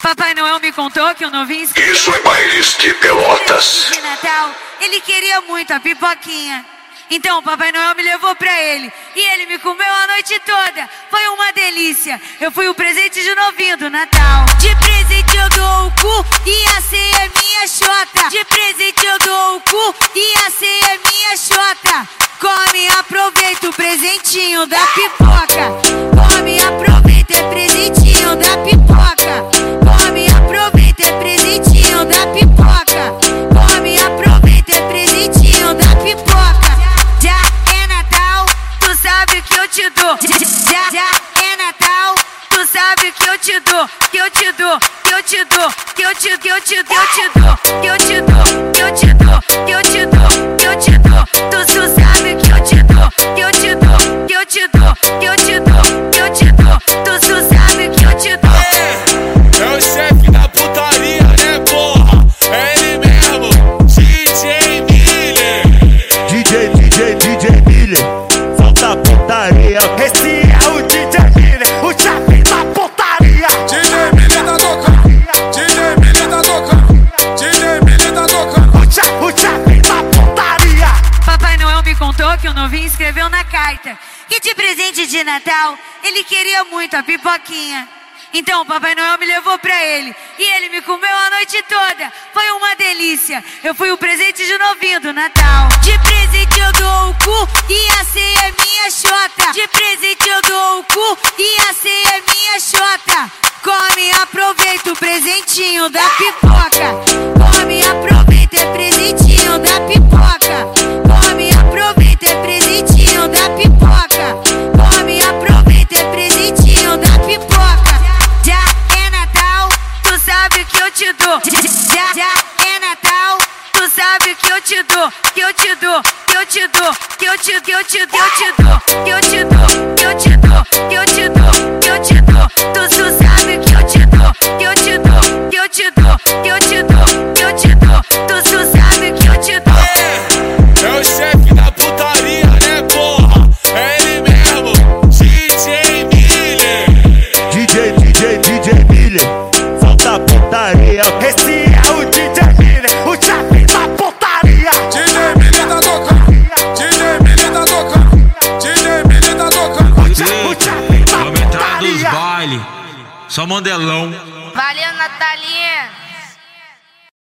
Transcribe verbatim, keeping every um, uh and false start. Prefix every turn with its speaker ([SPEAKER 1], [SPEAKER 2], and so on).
[SPEAKER 1] Papai Noel me contou que o novinho...
[SPEAKER 2] Isso é bailes de Pelotas.
[SPEAKER 1] De Natal, ele queria muito a pipoquinha. Então o Papai Noel me levou pra ele. E ele me comeu a noite toda. Foi uma delícia. Eu fui o presente de novinho do Natal. De presente eu dou o cu e a ceia é minha xota. De presente eu dou o cu e a ceia é minha xota. Come, aproveita o presentinho da pipoca. Come, aproveita, é presentinho da pipoca. Come, aproveita, é presentinho da pipoca. Come, aproveita, é presentinho da pipoca. Já é Natal, tu sabe que eu te dou. Já, já é Natal, tu sabe que eu te dou. Que eu te dou, que eu te dou. Que eu te, que eu te, que eu te dou. Que eu te dou, que eu te dou. Que eu te dou, que eu te dou. Tu, tu sabe que eu te dou. Que eu te dou, que eu te dou. Que eu te dou, que eu te dou. Tu, tu sabe que eu te dou.
[SPEAKER 3] É, é o chefe da putaria, né, porra? É ele mesmo, D J Miller.
[SPEAKER 4] D J, D J, D J Miller, solta a putaria. Esse é o D J Miller, o chefe da putaria.
[SPEAKER 3] D J Miller tá tocando, D J Miller tá tocando, D J Miller tá tocando.
[SPEAKER 4] O chefe, o chefe da putaria.
[SPEAKER 1] Papai Noel me contou que o novinho escreveu na carta que de presente de Natal ele queria muito a pipoquinha. Então o Papai Noel me levou pra ele. E ele me comeu a noite toda. Foi uma delícia. Eu fui o presente de novinho do Natal. De presente eu dou o cu e a ceia é minha xota. De presente eu dou o cu e a ceia é minha xota. Come, aproveita o presentinho da pipoca. Come, aproveita, é presentinho da pipoca. Come, aproveita, é presentinho da pipoca. Come, aproveita, é presentinho da pipoca. Já é Natal, tu sabe que eu te dou. Já, já é Natal, tu sabe que eu te dou. Que eu te dou, que eu te dou. Que eu te, que eu te, que eu te dou. Que eu te dou, que eu te dou. Que eu te dou, que eu te dou. Tu, tu sabe que eu te dou. Que eu te dou, que eu te dou. Que eu te dou, que eu te dou. Tu, tu sabe que eu te dou.
[SPEAKER 3] É, é o chefe da putaria, né, porra? É ele mesmo, D J Miller.
[SPEAKER 4] D J, D J, D J Miller, solta a putaria. Esse é o D J Miller, o chefe da putaria.
[SPEAKER 3] D J Miller tá tocando, D J Miller tá tocando, D J Miller tá tocando.
[SPEAKER 4] O chefe da
[SPEAKER 5] Vamos entrar nos
[SPEAKER 4] putaria.
[SPEAKER 5] baile, só modelão.
[SPEAKER 6] Valeu, Natalinha.